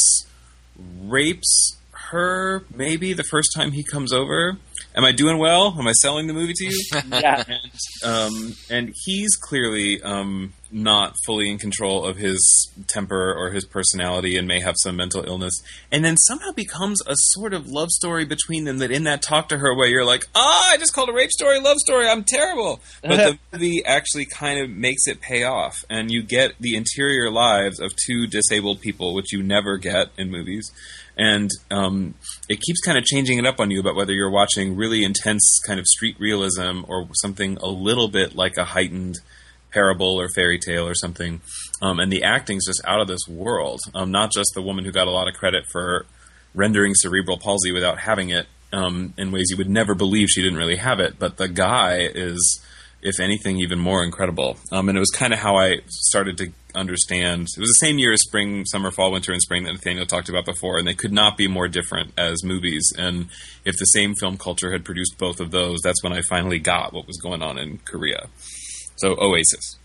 rapes her, maybe, the first time he comes over. Am I doing well? Am I selling the movie to you? Yeah. And, um, and he's clearly um, not fully in control of his temper or his personality and may have some mental illness. And then somehow becomes a sort of love story between them that in that talk to her where you're like, ah, I just called a rape story, love story, I'm terrible. But the movie actually kind of makes it pay off. And you get the interior lives of two disabled people, which you never get in movies. And um, it keeps kind of changing it up on you about whether you're watching really intense kind of street realism or something a little bit like a heightened parable or fairy tale or something. Um, and the acting's just out of this world. Um, not just the woman who got a lot of credit for rendering cerebral palsy without having it um, in ways you would never believe she didn't really have it, but the guy is, if anything, even more incredible. Um, and it was kind of how I started to understand. It was the same year as Spring, Summer, Fall, Winter, and Spring that Nathaniel talked about before, and they could not be more different as movies. And if the same film culture had produced both of those, that's when I finally got what was going on in Korea. So, Oasis.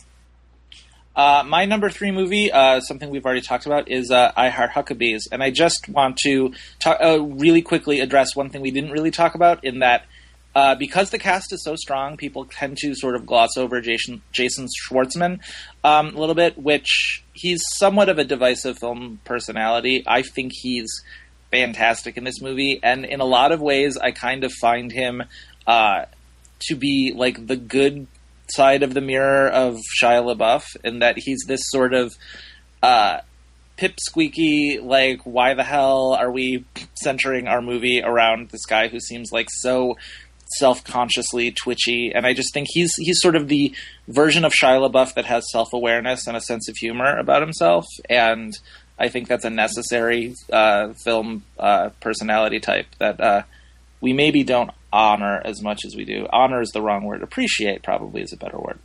Uh, my number three movie, uh, something we've already talked about, is uh, I Heart Huckabees. And I just want to talk, uh, really quickly address one thing we didn't really talk about, in that Uh, because the cast is so strong, people tend to sort of gloss over Jason, Jason Schwartzman um, a little bit, which he's somewhat of a divisive film personality. I think he's fantastic in this movie, and in a lot of ways, I kind of find him uh, to be like the good side of the mirror of Shia LaBeouf, in that he's this sort of uh, pipsqueaky, like, why the hell are we centering our movie around this guy who seems like so self-consciously twitchy, and I just think he's he's sort of the version of Shia LaBeouf that has self-awareness and a sense of humor about himself, and I think that's a necessary uh, film uh, personality type that uh, we maybe don't honor as much as we do. Honor is the wrong word. Appreciate probably is a better word.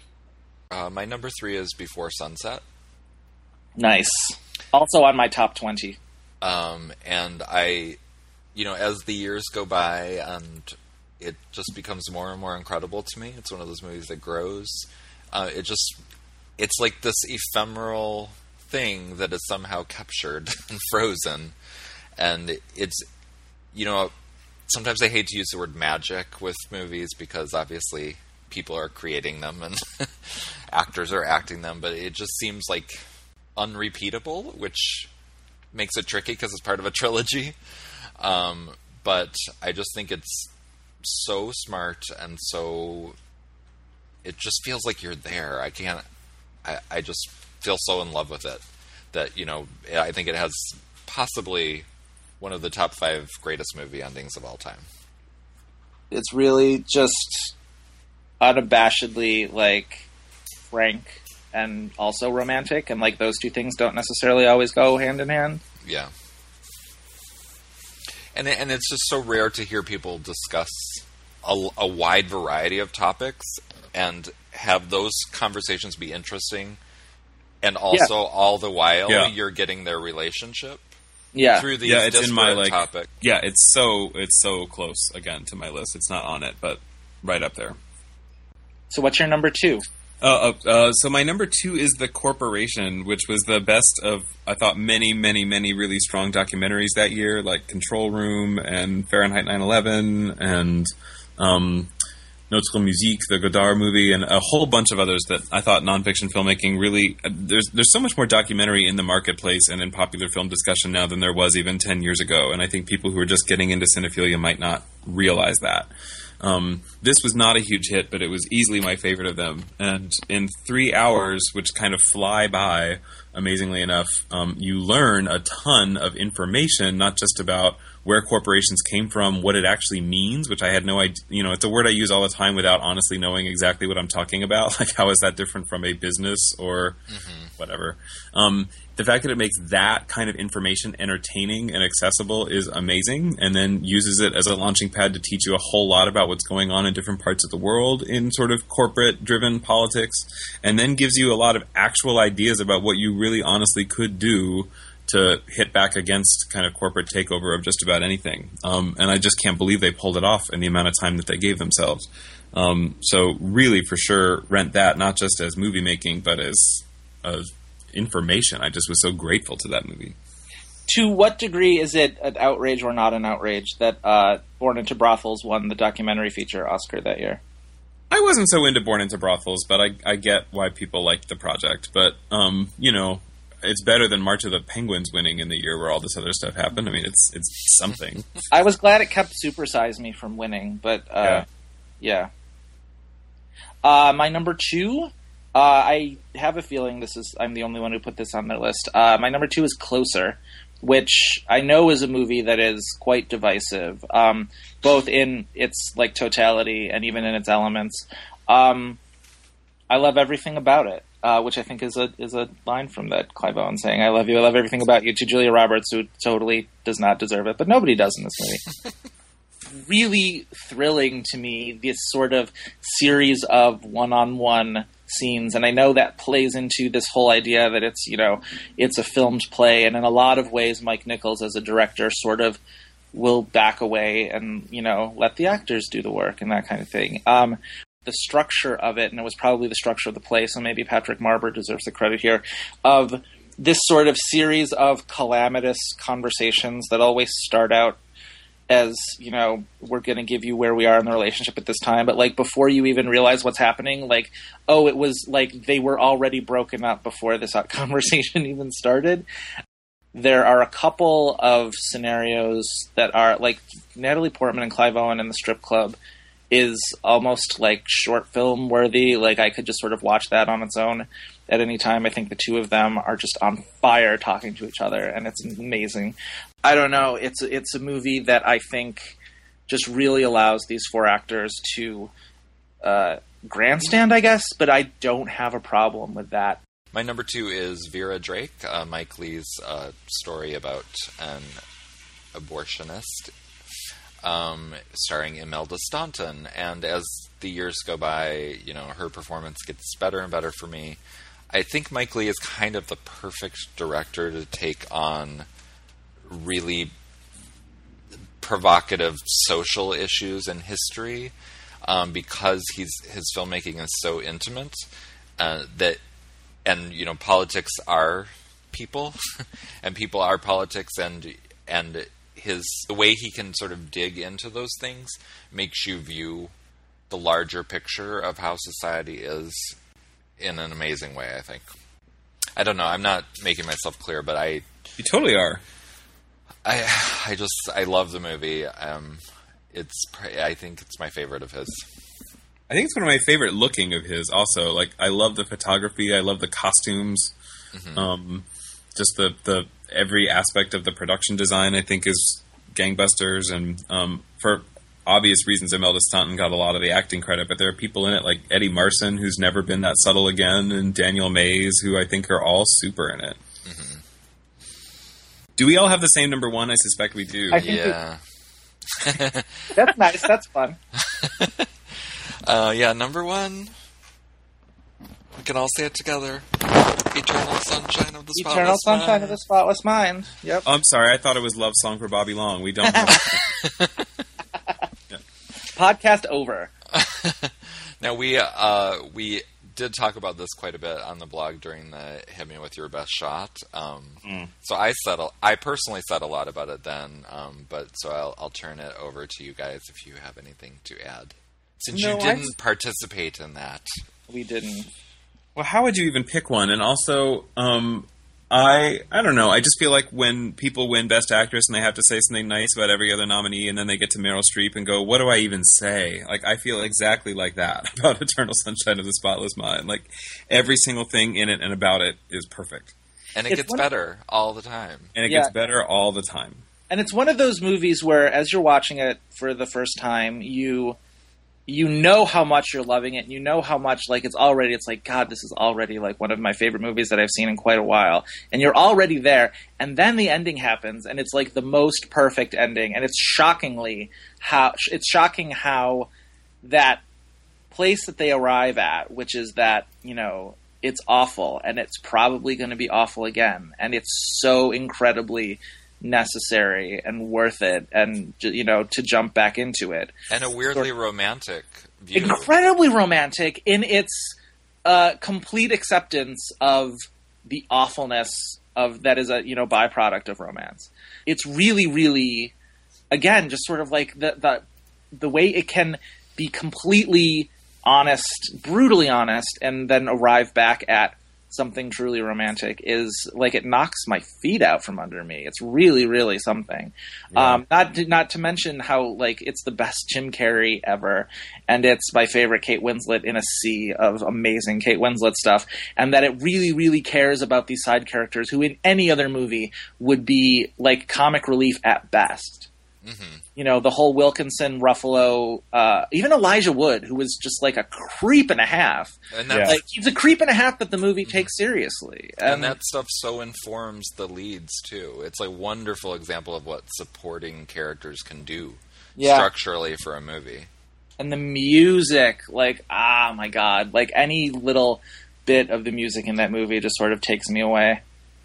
Uh, my number three is Before Sunset. Nice. Also on my top twenty. Um, and I, you know, as the years go by and it just becomes more and more incredible to me. It's one of those movies that grows. Uh, it just, it's like this ephemeral thing that is somehow captured and frozen. And it's, you know, sometimes I hate to use the word magic with movies because obviously people are creating them and actors are acting them, but it just seems like unrepeatable, which makes it tricky because it's part of a trilogy. Um, but I just think it's so smart and so it just feels like you're there. I can't I, I just feel so in love with it that, you know, I think it has possibly one of the top five greatest movie endings of all time. It's really just unabashedly like frank and also romantic, and like those two things don't necessarily always go hand in hand. Yeah. And and it's just so rare to hear people discuss a, a wide variety of topics and have those conversations be interesting, and also yeah. all the while yeah. you're getting their relationship yeah. through these yeah, it's disparate in my, like, topics. Yeah, it's so it's so close again to my list. It's not on it, but right up there. So what's your number two? Uh, uh, uh, so my number two is The Corporation, which was the best of, I thought, many, many, many really strong documentaries that year, like Control Room and Fahrenheit nine eleven and um, Notre Musique, the Godard movie, and a whole bunch of others that I thought nonfiction filmmaking really... Uh, there's there's so much more documentary in the marketplace and in popular film discussion now than there was even ten years ago, and I think people who are just getting into cinephilia might not realize that. Um, this was not a huge hit, but it was easily my favorite of them. And in three hours, which kind of fly by, amazingly enough, um, you learn a ton of information, not just about where corporations came from, what it actually means, which I had no idea. You know, it's a word I use all the time without honestly knowing exactly what I'm talking about. Like, how is that different from a business or mm-hmm. whatever? Um, the fact that it makes that kind of information entertaining and accessible is amazing, and then uses it as a launching pad to teach you a whole lot about what's going on in different parts of the world in sort of corporate-driven politics, and then gives you a lot of actual ideas about what you really honestly could do to hit back against kind of corporate takeover of just about anything. Um, and I just can't believe they pulled it off in the amount of time that they gave themselves. Um, so really, for sure, rent that, not just as movie making, but as uh, information. I just was so grateful to that movie. To what degree is it an outrage or not an outrage that uh, Born into Brothels won the documentary feature Oscar that year? I wasn't so into Born into Brothels, but I, I get why people liked the project. But, um, you know, it's better than March of the Penguins winning in the year where all this other stuff happened. I mean, it's it's something. I was glad it kept Super Size Me from winning, but uh, yeah. yeah. Uh, my number two, uh, I have a feeling this is I'm the only one who put this on their list. Uh, my number two is Closer, which I know is a movie that is quite divisive, um, both in its like totality and even in its elements. Um, I love everything about it. Uh, which I think is a is a line from that Clive Owen saying, "I love you, I love everything about you," to Julia Roberts, who totally does not deserve it, but nobody does in this movie. Really thrilling to me, this sort of series of one-on-one scenes, and I know that plays into this whole idea that it's, you know, it's a filmed play, and in a lot of ways, Mike Nichols as a director sort of will back away and, you know, let the actors do the work and that kind of thing. Um, the structure of it, and it was probably the structure of the play, so maybe Patrick Marber deserves the credit here, of this sort of series of calamitous conversations that always start out as, you know, we're going to give you where we are in the relationship at this time, but like before you even realize what's happening, like, oh, it was like they were already broken up before this conversation even started. There are a couple of scenarios that are like Natalie Portman and Clive Owen in the strip club is almost like short film worthy. Like I could just sort of watch that on its own at any time. I think the two of them are just on fire talking to each other, and it's amazing. I don't know. It's it's a movie that I think just really allows these four actors to uh, grandstand, I guess, but I don't have a problem with that. My number two is Vera Drake, uh, Mike Leigh's uh, story about an abortionist. Um, starring Imelda Staunton, and as the years go by, you know, her performance gets better and better for me. I think Mike Leigh is kind of the perfect director to take on really provocative social issues in history, um, because he's his filmmaking is so intimate uh, that, and you know, politics are people, and people are politics, and and. His the way he can sort of dig into those things makes you view the larger picture of how society is in an amazing way, I think. I don't know, I'm not making myself clear, but I... You totally are. I I just, I love the movie. Um, it's I think it's my favorite of his. I think it's one of my favorite looking of his also. Like, I love the photography, I love the costumes. Mm-hmm. Um, just the... the every aspect of the production design, I think, is gangbusters, and um, for obvious reasons, Imelda Staunton got a lot of the acting credit, but there are people in it like Eddie Marsan, who's never been that subtle again, and Daniel Mays, who I think are all super in it. Mm-hmm. Do we all have the same number one? I suspect we do. I think yeah. That's nice. That's fun. uh, yeah, number one. We can all say it together. Eternal Sunshine of the Spotless Eternal Sunshine Mind. of the Spotless Mind. Yep. Oh, I'm sorry. I thought it was Love Song for Bobby Long. We don't have yeah. Podcast over. Now, we uh, we did talk about this quite a bit on the blog during the Hit Me With Your Best Shot. Um, mm. So I said, a, I personally said a lot about it then, um, but so I'll, I'll turn it over to you guys if you have anything to add. Since no, you didn't I... participate in that. We didn't. Well, how would you even pick one? And also, um, I I don't know. I just feel like when people win Best Actress and they have to say something nice about every other nominee, and then they get to Meryl Streep and go, "What do I even say?" Like, I feel exactly like that about Eternal Sunshine of the Spotless Mind. Like, every single thing in it and about it is perfect, and it it's gets better of, all the time. And it yeah. gets better all the time. And it's one of those movies where, as you're watching it for the first time, you. You know how much you're loving it. And you know how much, like, it's already, it's like, God, this is already, like, one of my favorite movies that I've seen in quite a while. And you're already there. And then the ending happens, and it's, like, the most perfect ending. And it's shockingly how, it's shocking how that place that they arrive at, which is that, you know, it's awful, and it's probably going to be awful again. And it's so incredibly necessary and worth it, and you know, to jump back into it, and a weirdly so, romantic view. Incredibly romantic in its uh, complete acceptance of the awfulness of that is a you know byproduct of romance. It's really, really, again, just sort of like the the the way it can be completely honest, brutally honest, and then arrive back at something truly romantic is like it knocks my feet out from under me. It's really, really something. Yeah. Um, not to, not to mention how like it's the best Jim Carrey ever, and it's my favorite Kate Winslet in a sea of amazing Kate Winslet stuff, and that it really, really cares about these side characters who in any other movie would be like comic relief at best. Mm-hmm. You know, the whole Wilkinson, Ruffalo, uh, even Elijah Wood, who was just like a creep and a half. And that's, like he's a creep and a half that the movie mm-hmm. takes seriously. And, and that stuff so informs the leads too. It's a wonderful example of what supporting characters can do yeah. structurally for a movie. And the music, like, ah, my God, like any little bit of the music in that movie just sort of takes me away.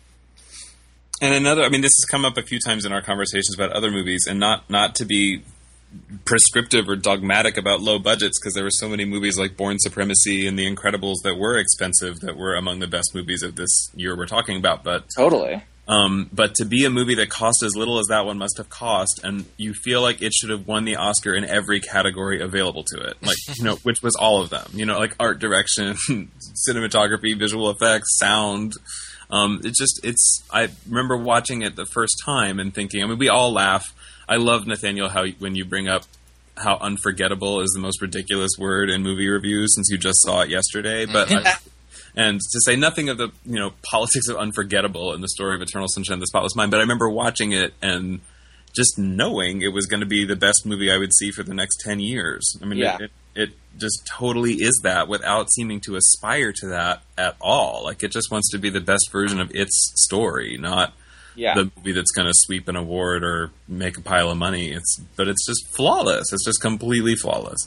And another, I mean, this has come up a few times in our conversations about other movies, and not, not to be prescriptive or dogmatic about low budgets, because there were so many movies like Bourne Supremacy and The Incredibles that were expensive, that were among the best movies of this year we're talking about. But totally. Um, but to be a movie that cost as little as that one must have cost, and you feel like it should have won the Oscar in every category available to it, like, you know, which was all of them, you know, like art direction, cinematography, visual effects, sound. Um, it's just, it's, I remember watching it the first time and thinking, I mean, we all laugh. I love, Nathaniel, how when you bring up how unforgettable is the most ridiculous word in movie reviews, since you just saw it yesterday. But, I, and to say nothing of the, you know, politics of unforgettable in the story of Eternal Sunshine of the Spotless Mind, but I remember watching it and just knowing it was going to be the best movie I would see for the next ten years. I mean, yeah. it, it, it just totally is that without seeming to aspire to that at all. Like, it just wants to be the best version of its story, not yeah. the movie that's going to sweep an award or make a pile of money. It's But it's just flawless. It's just completely flawless.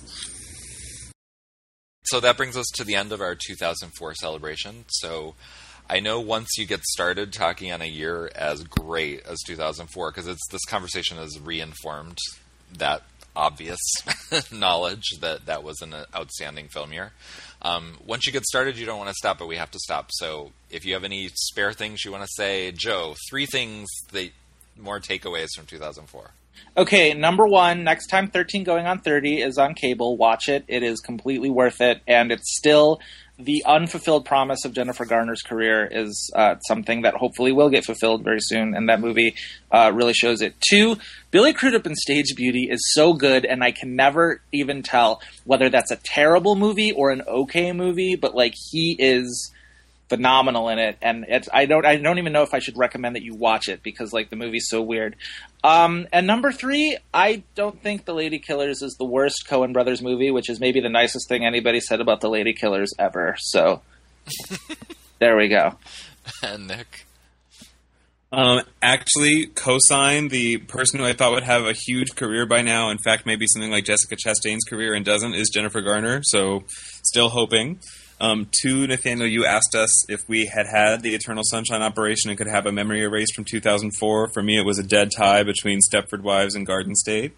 So that brings us to the end of our two thousand four celebration. So I know once you get started talking on a year as great as two thousand four, because it's this conversation has reinformed that obvious knowledge that that was an outstanding film year. Um, once you get started, you don't want to stop, but we have to stop. So if you have any spare things you want to say, Joe, three things that more takeaways from two thousand four. Okay, number one, next time thirteen Going on thirty is on cable, watch it. It is completely worth it, and it's still the unfulfilled promise of Jennifer Garner's career is uh, something that hopefully will get fulfilled very soon, and that movie uh, really shows it. Two, Billy Crudup in Stage Beauty is so good, and I can never even tell whether that's a terrible movie or an okay movie, but like he is phenomenal in it, and it's I don't I don't even know if I should recommend that you watch it because like the movie's so weird. Um, and number three, I don't think The Lady Killers is the worst Coen Brothers movie, which is maybe the nicest thing anybody said about The Lady Killers ever. So there we go. And Nick. Um, actually, co-sign the person who I thought would have a huge career by now. In fact, maybe something like Jessica Chastain's career and doesn't, is Jennifer Garner. So, still hoping. Um, two, Nathaniel, you asked us if we had had the Eternal Sunshine Operation and could have a memory erased from two thousand four. For me, it was a dead tie between Stepford Wives and Garden State.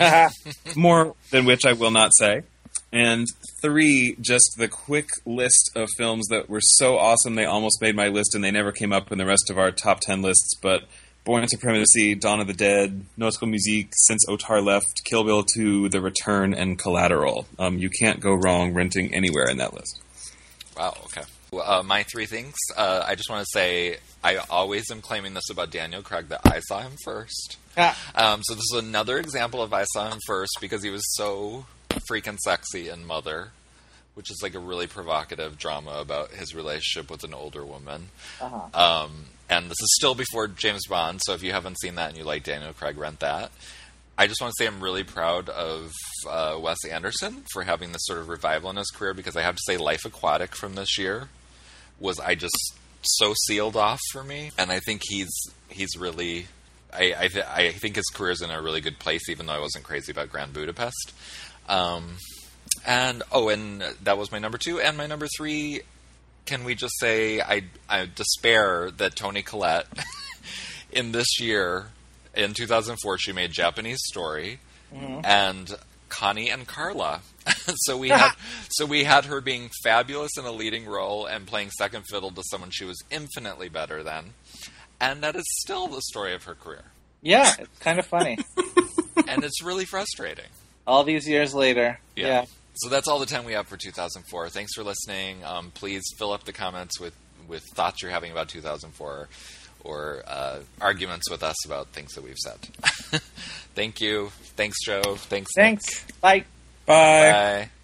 More than which I will not say. And three, just the quick list of films that were so awesome they almost made my list and they never came up in the rest of our top ten lists. But Born Supremacy, Dawn of the Dead, Noticeable Musique, Since Otar Left, Kill Bill two, The Return, and Collateral. Um, you can't go wrong renting anywhere in that list. Wow, okay. Uh, my three things. Uh, I just want to say I always am claiming this about Daniel Craig that I saw him first. Ah. Um, so this is another example of I saw him first because he was so freaking sexy in Mother, which is like a really provocative drama about his relationship with an older woman. Uh-huh. Um, and this is still before James Bond, so if you haven't seen that and you like Daniel Craig, rent that. I just want to say I'm really proud of uh, Wes Anderson for having this sort of revival in his career, because I have to say Life Aquatic from this year was I just so sealed off for me, and I think he's he's really I I, th- I think his career's in a really good place, even though I wasn't crazy about Grand Budapest. Um, and oh, and that was my number two, and my number three. Can we just say I I despair that Toni Collette in this year. In two thousand four, she made Japanese Story, mm-hmm. and Connie and Carla. so we had, so we had her being fabulous in a leading role and playing second fiddle to someone she was infinitely better than, and that is still the story of her career. Yeah, it's kind of funny, and it's really frustrating. All these years later, yeah. yeah. So that's all the time we have for two thousand four. Thanks for listening. Um, please fill up the comments with with thoughts you're having about two thousand four. Or uh, arguments with us about things that we've said. Thank you. Thanks, Joe. Thanks. Thanks. Nick. Bye. Bye. Bye.